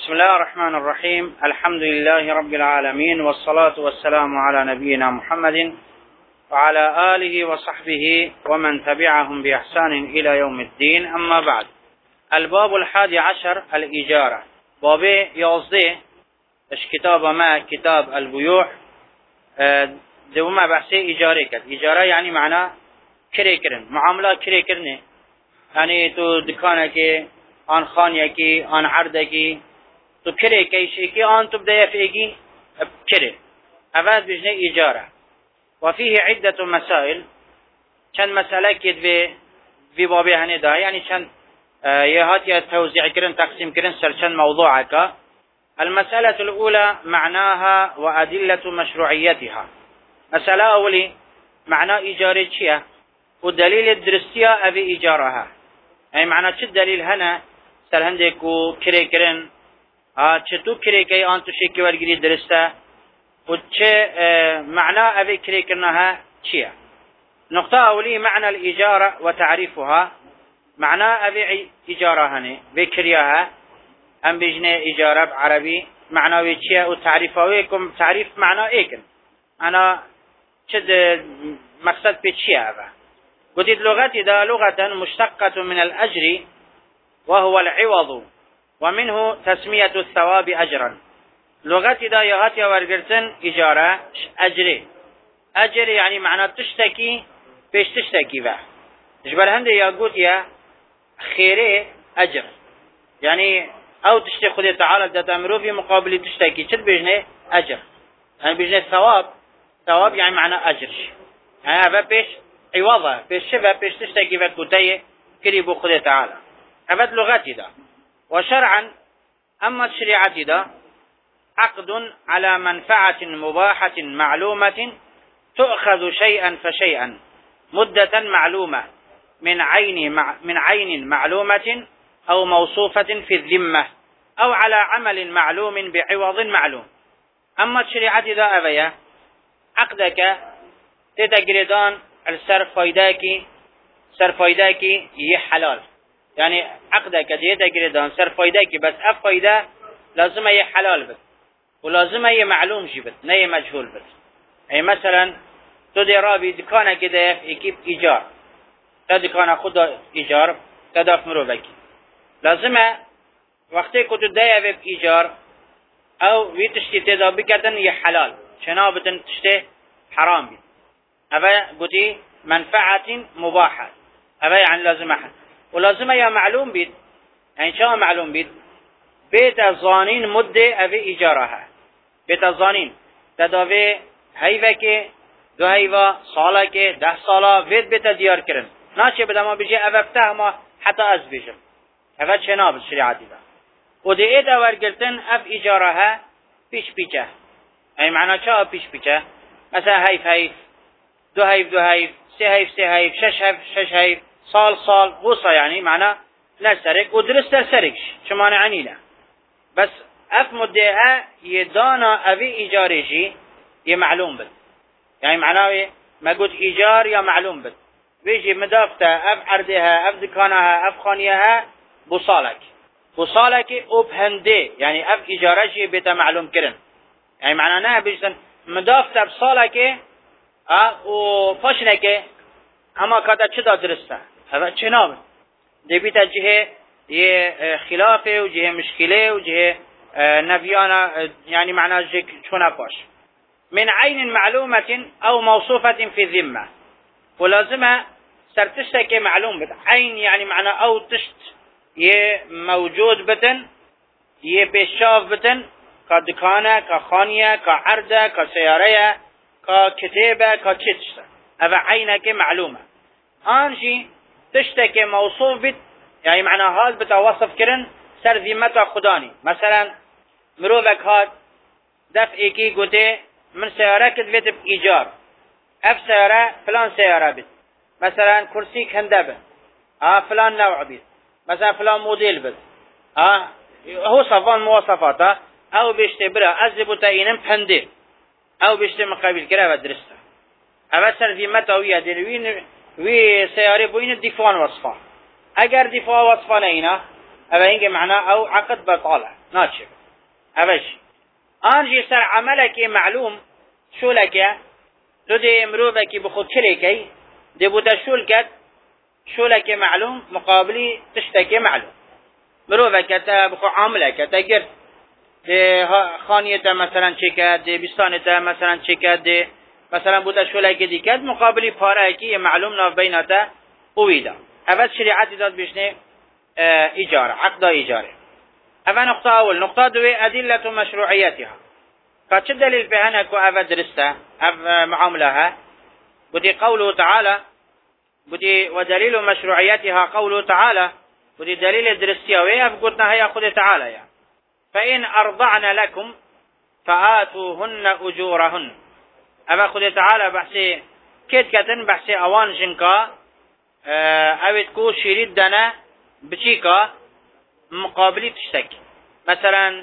بسم الله الرحمن الرحيم. الحمد لله رب العالمين، والصلاة والسلام على نبينا محمد وعلى آله وصحبه ومن تبعهم بإحسان إلى يوم الدين. أما بعد، الباب 11 الإجارة. باب 11 اش كتاب ما كتاب البيوع دوما بحثي إجارة كد. إجارة يعني معنى كري كرن، معاملة كري كرنه، يعني تو دكانك آن خانيكي آن عردكي تو كري كيشيكي آن تبدأ فيكي كري أفاد بجنة إجارة. وفيه عدة مسائل، چند مسألة كد في بابه هنده، يعني چند يهات يتوزيع كرن تقسيم كرن سر چند موضوعك. المسألة الأولى معناها وأدلة مشروعيتها. مسألة أولي معنى إجارة چيا ودليل الدرستية أبي إجارها، يعني معنى چه دليل هنا سر هندكو كري كرن چطو كري كي آن تشيكي ورگري درسته و چه معنى أبي كري كرنها چيا. نقطة أولي معنى الإجارة وتعريفها. معنى أبي إجارة هني بكرياها أم بجنة إجارة بعربي معنى ويشيا وتعريفها ويكم تعريف معنى إيكن أنا شد مقصد بيشيا هذا. قلت لغتي دا لغة مشتقة من الأجر وهو العوض، ومنه تسمية الثواب أجرا. لغتي دا يغتي ورقرتن إجارة أجر يعني معنى تشتكي بيش تشتكي به جبل هندي يقول يا خيري أجر، يعني أو تشتكي خذي تعالى تتأمروا في مقابل تشتكي شد بيجنه أجر، يعني بيجنه ثواب يعني معنى أجر، يعني هذا بيش عوضة بيش شبه بيش تشتكي بكتية كريبو خذي تعالى. هذا لغتي دا. وشرعا أما الشريعة دا عقد على منفعة مباحة معلومة تؤخذ شيئا فشيئا مدة معلومة من عين معلومة أو موصوفة في الذمة أو على عمل معلوم بعوض معلوم. أما الشريعة دا أبيا عقدك تتجردان السر فايداكي هي حلال، يعني عقدك تتجردان سر فايداكي بس أف فايدة لازم هي حلال بس ولازم هي معلوم جبت نهي مجهول بس. أي مثلا تدي رابي دكانك ده يكيب إيجار، تدكان خدا إيجار تداف مروبكي لازم وقتی که تو دایه به ایجار او وی تشتی تدا بکردن یه حلال چنا بتن تشتی حرام بید. اوه گوتی منفعت مباحه، اوه یعنی لازمه ولازمه یا معلوم بید. این چه معلوم بید؟ بیت زانین مده اوه ایجارها، بیت زانین تداوه هیوه که دو هیوه ساله که 10 ساله وید بیت دیار کرن ناشه بده ما بجه اوه بته حتی از بیشم اوه چنا بید شریعتی دا. و دیگه دا ورگلتن اف ایجارها پیچه. ای معنی چه پیش پیچه؟ مثلا هیف دو هیف سه هیف شش هیف سال غوصه، يعني معنی نسرک و درست سرکش چه معنی نه. بس اف مدعه یه دانا اوی ایجارشی یه معلوم بد، يعني معنی ما قلت ایجار یا معلوم بد ويجي مدافته اف عردها اف دكانها اف خانيها بصالك ابهنده، يعني اف اجارشي بيتا معلوم كرن، يعني معناه بيجن مدافته بصالك و فاشنك اما كذا چدا درسته هذا چناب دي بيتا جهه يه خلافه وجهه مشكله وجهه نبيانا، يعني معناه جك چونا باش من عين معلومة او موصوفة في ذمة. ولازمه سرتشتك معلوم بد عين، يعني معنى او تشت يه موجود بتن يه بشاف بتن كدكانه كخانيه كعرضه كسياره ككتابه كچتشت هذا عينك معلومه. انشي تشتك موصوف بد، يعني معنى هذا بتوصف كرن سر ذمته خداني. مثلا مروبك هاد دفع كي قوتي من سياره كدفت بايجار اف سياره فلان سياره بد، مثلا كرسيك هندبه فلان نوع بيت، مثلا فلان موديل بس هو صفان مواصفاته او بيشتي برا ازبو تاينم پنده او بيشتي مقابل كره ودرسته اول سر ذمته ويا دلوين وي سياره بوين دفاع وصفه. اگر دفاع وصفه نه اینا او اینکه معنا او عقد بطاله ناچه اوش آنجی سر عملك معلوم شو لك تو دي مروفك بخود كليكي دي بودا شو لك معلوم مقابلي تشتكي معلوم مروفك تا بخو عاملك تا قرد دي خانيته مثلا چكد دي بستانته مثلا چكد دي مثلا بودا شو لك دي كد مقابلي پارهكي معلوم ناف بيناته اويدا اول شريعت داد بشنه ايجاره عقد ايجاره اول نقطه اول نقطه دوی ادله مشروعيتها فچه دلیل به هنه که اول درسته اول معاملها بودي قوله تعالى بودي ودليل مشروعيتها قوله تعالى بودي دليل درستيها ويه قلنا هي خود تعالى يعني فإن أرضعن لكم فآتوهن أجورهن اول خود تعالى بحثي كيد كتن بحثي اوان جنكا اوید کو شیرید دانه بچیکا مقابلی تشتک مثلا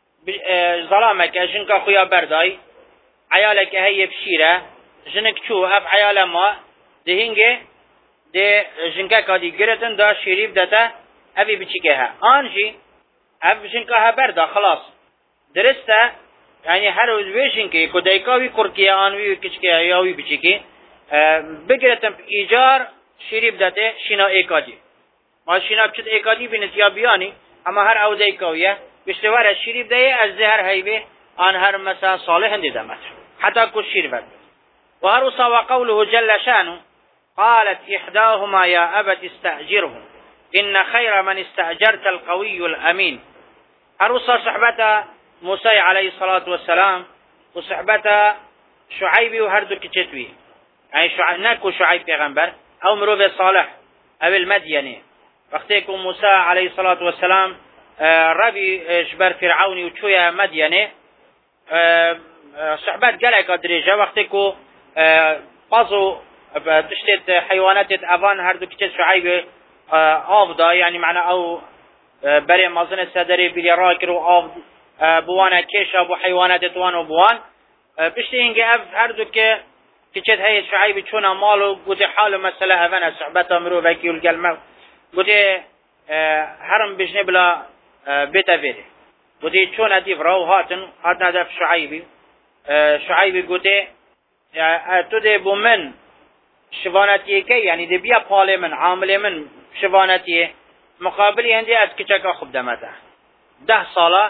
ظلامك جنكا خويا برداي عيالك هي بشيره جنك شو اف عيال ما دهنگه ده جنكا كادي گرتن دا شريب دتا ابي بچيكها انجي اف جنكا بردا خلاص درسته يعني هر وجهنكي كودايكاوي كوركيا انوي كچكي ياوي بچيكي بگرتن ايجار شريب دته شنا ايكادي ما شنا بچت ايكادي بنتيا بياني اما هر او دايكاويه بشتوار الشريف ده از زهر هيبه آن هر مسا صالح اندامت حتى كل شريف وهرصا وقوله جل شانه قالت إحداهما يا أبت استأجره إن خير من استأجرت القوي الأمين هرصا صحبة موسى عليه الصلاة والسلام وصحبة شعيب وهردو كتشتوي يعني ناكو شعيب پیغمبر أو مروف صالح أو المديني وقتكم موسى عليه الصلاة والسلام ربي جبر فرعوني وشوية مدينة صحبات قلعك دريجة وقتكو قصوا تشتت حيوانات أفان هردو كتت شعيب آفضا يعني معنى أو بري مازن السدري بلي راكر وآفض بوانا كيشا بو حيوانات توان وبوان بشتي هنگي هردو كتت هاي شعيب چونا مالو قد حالو مسألة أفانا صحبتا مرو بكي والقلمة قد هرم بجنه بلا بيتا فيري قد چون اديف راو هاتن دف شعيبي قد تو دي بومن شوانتيه كي يعني دي بيا پال من عامل من شوانتيه مقابل هندي از كچكا خوب دمته 10 ساله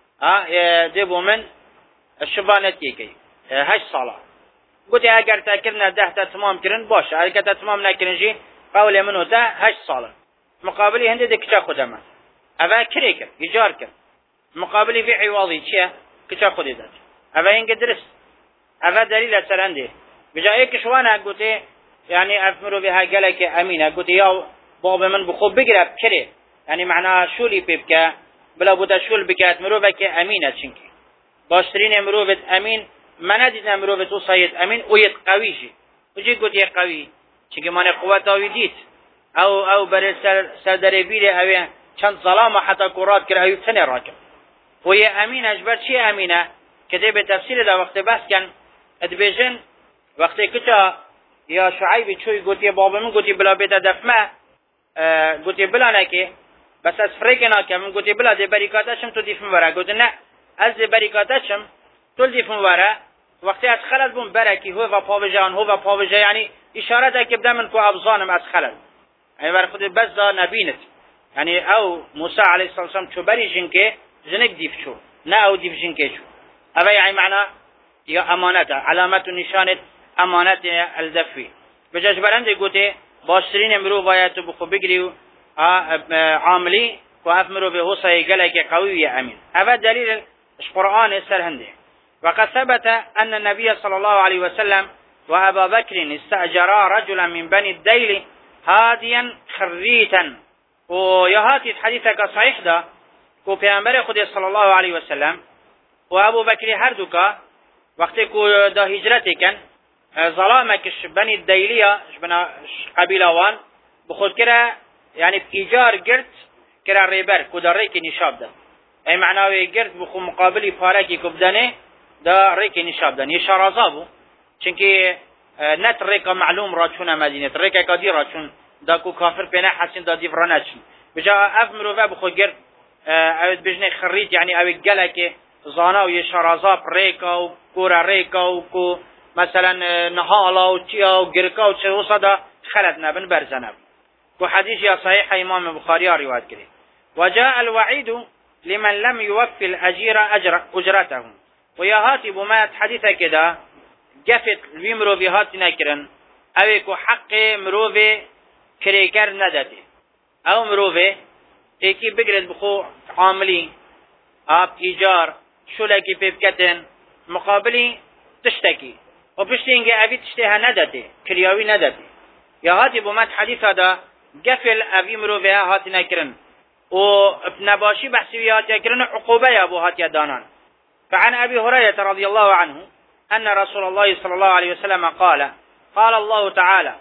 دي بومن شوانتيه كي 8 ساله قد اگر تاكرنا 10 تا تمام كرن باش اگر تا تمام نكرن جي قول منو تا 8 ساله مقابل هندي دي كچا خودمه اول كريكر ايجار كر مقابل في عوضي چيه كچا خودي داد اول هنگ درست اول دلیل سرنده بجای کشوانه گوته يعني افمرو بها قالك امينه قلت يا بابا من بخوب بقرب كره يعني معناها شولي بيبكا بلا بودا شول بكات مروبك امينه چنكي باشترين مروبت امين ما ندينا مروبت وصيت امين ويت قويجي وجي قلت يا قوي چنكي مانه قوت اويديت او بر سر دربيره او چند ظلامه حتى قرات كره ايو تنه راكب وهي امين اجبر چي امينه كده به تفسير دا وقت بس كان ادبيجن وقت كتا يا شعيب چوي قلت يا بابا من قلت بلا بيت دفمه قلت بلا نكي بس از فريقنا كم قلت بلا دي بريكاتشم تو ديفم ورا قلت لا از دي بريكاتشم تو ديفم ورا وقت از خلل بون بركي هو و پاوجان هو و پاوجا يعني اشاره ده که بدمن کو ابزانم از خلل يعني ور خود بس دا نبينت يعني او موسى عليه الصلاه والسلام چو بري جنكه جنك ديف شو نا او ديف جنكه شو هذا يعني معنى يا امانته علامه نشانه امانت الدفي بجاش برند قلت باشترين امرو بايت بخو بگري عاملي وافمرو به صي قالك قوي يا امين هذا دليل القران السرهندي وقد ثبت ان النبي صلى الله عليه وسلم وابا بكر استاجرا رجلا من بني الديل هاديا خريتا ويهاتي حديثك صحيح ده کو پیامبر خدا صلی الله علیه و سلم و ابو بکر هر دوکا وقتی کو دا هجرت کن ظلامكش بني الديلية بنا قبيلة وان بخود كرا يعني بإيجار قرد كرا ريبر كودا ريكي نشاب ده اي معناوي قرد بخو مقابلي فاركي كبدانه دا ريكي نشاب ده نشا رازابو چنكي نت ريكا معلوم راچونا مدينة ريكا كادي راچون دا كو كافر بنا حسين دا ديفراناتشن بجا افمرو بخو قرد اوید بجنه خريط يعني اوید قلك زانا و يشرازا بريكا و كورا ريكا و كو مثلا نهالا و تيا و گركا و چه صدا خلد نبن برزنب وحديث يا صحيح امام البخاري رواية كده. وجاء الوعيد لمن لم يوفي الأجير أجرته ويا هاتي بما حديثة كده قفت المرو بهات نكرن اويكو حق مروفي كريكر ندته او مروفي ايكي بقرد بخو عاملي اب ايجار شولكي بيبكتن مقابلي تشتكي وبشتينجي ابي تشتيها ندته كرياوي ندته يا هاتي بما حديث هذا قفل ابي مروفي هات نكرن وبنباشي بحسي هات نكرن عقوبة يا ابو هات يدانان. فعن ابي هريرة رضي الله عنه أن رسول الله صلى الله عليه وسلم قال الله تعالى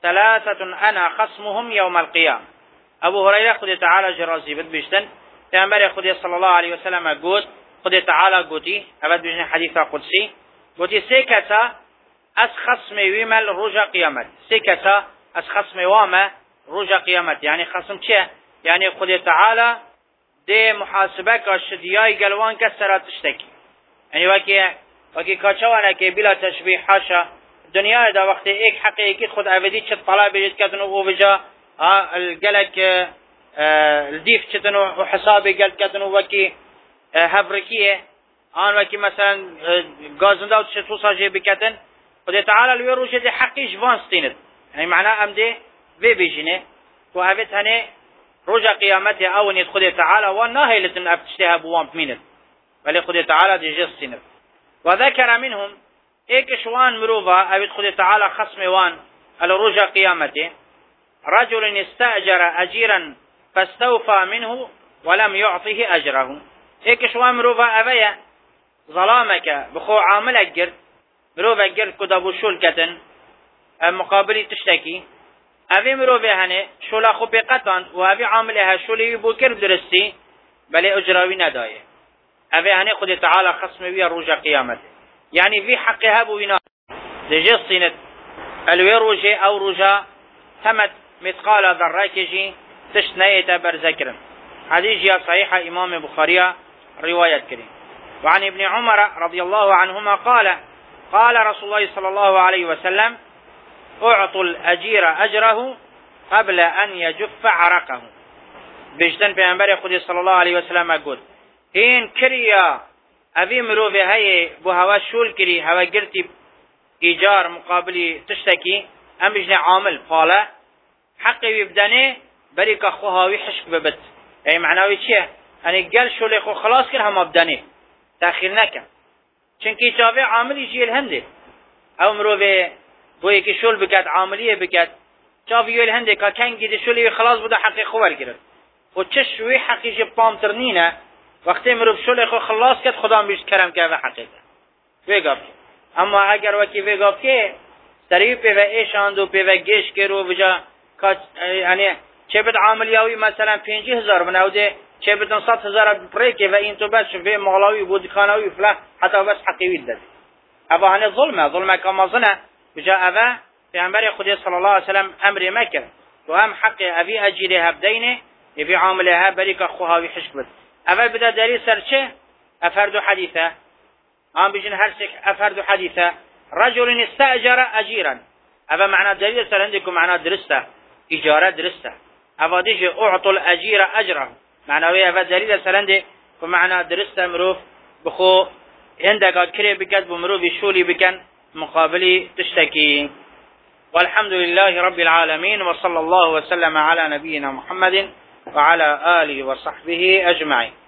3 أنا خصمهم يوم القيامة. أبو هريرة خد تعالى جرازي بد بيشتن تنبري خد صلى الله عليه وسلم قد خد تعالى قوتي أبد بيشتن حديث قدسي قوتي سيكتا أس خصم ويمل رجا قيامت سيكتا أس خصم وامة رجا قيامت يعني خصم چه يعني خد تعالى دي محاسبك الشدياء قلوان كسرات تشتكي يعني وكي كاتشوانا كي بلا تشبيه حاشا الدنيا دا وقت ايك حقيقي خد ابدي چت طلب بيجت كتنو وبجا الجلك الديف چتنو وحسابي قلت كتنو وكي هبركيه آن وكي مثلا غازندا وتشتو ساجي بكتن خد تعالى الويروش دي حقي جوان ستينت يعني معناه ام دي في بيجينه وهبت هني رجع قيامته او نيت خد تعالى والناهي لتن افتشتها بوام مينت بل خد تعالى دي جستينت. وذكر منهم ايكشوان مروفا ابي خد تعالى خصم وان الرجع قيامته رجل استأجر اجيرا فاستوفى منه ولم يعطه اجره ايكشوان مروفا ابيا ظلامك بخو عاملك قرد مروفا قرد كدابو شول كتن مقابلي تشتكي ابي مروفا هني شولا خو بقطن وابي عاملها شولي بوكر درستي بل اجراوي ندايه ابي هني خد تعالى خصم ويا رجع قيامته يعني في حقها بوينا دجسنت الويروجي او رجا ثمت مثقال ذراكجي تشنيت برذكر حديث يا صحيح امام البخاري روايه كريم. وعن ابن عمر رضي الله عنهما قال رسول الله صلى الله عليه وسلم اعطوا الاجير اجره قبل ان يجف عرقه بجدن پیغمبر خدا صلى الله عليه وسلم قال این کریا اوی مروفی های بو هوا شول کری هوا گرتی ایجار مقابلی تشتکی ام بجنه عامل قاله حقی بدنه بری که خوهاوی حشک ببت ای معناوی چیه؟ یعنی گل شولی خو خلاص کر هم بدنه تأخیر نکن چنکی چاوی عاملی جیل هنده او مروفی بو یکی شول بکد عاملیه بکد چاوی یل هنده که کنگی ده شولی خلاص بوده حقی خوار گرد و چشوی حقی جی پامترنینه وقتی مروف شل خو خلاص کرد خدا هم بیش کرم کرد حقیقت ویگاب اما اگر وکی ویگاب که سریع پی و ایشاند و پی و گیش کرو بجا یعنی چه بد عاملیاوی مثلا 50,000 بناوده چه بدن 100,000 بریکه و این تو بس به مغلاوی بودخانوی فلا حتی بس حقیقی داد ابا هنه ظلمه کامازنه بجا اوه پیغمبر خدا صلی الله علیه وسلم امر مکر و هم حق اوی اجیره هبدینه یفی عامله ها بریک خوهاوی حشک بد اول بدا دلیل سر چه؟ افرد حدیثه هم بجن هرسك افرد حديثا رجل استأجر اجيرا اما معنى دليل سر عندكم معنى درسته اجاره درسته افاديش اعطوا الاجير اجره معنى هو دليل سر عندكم معنى درسته مروف بخو عندك كري بكد بمروف شولي بكن مقابلي تشتكي. والحمد لله رب العالمين وصلى الله وسلم على نبينا محمد وعلى آله وصحبه أجمعين.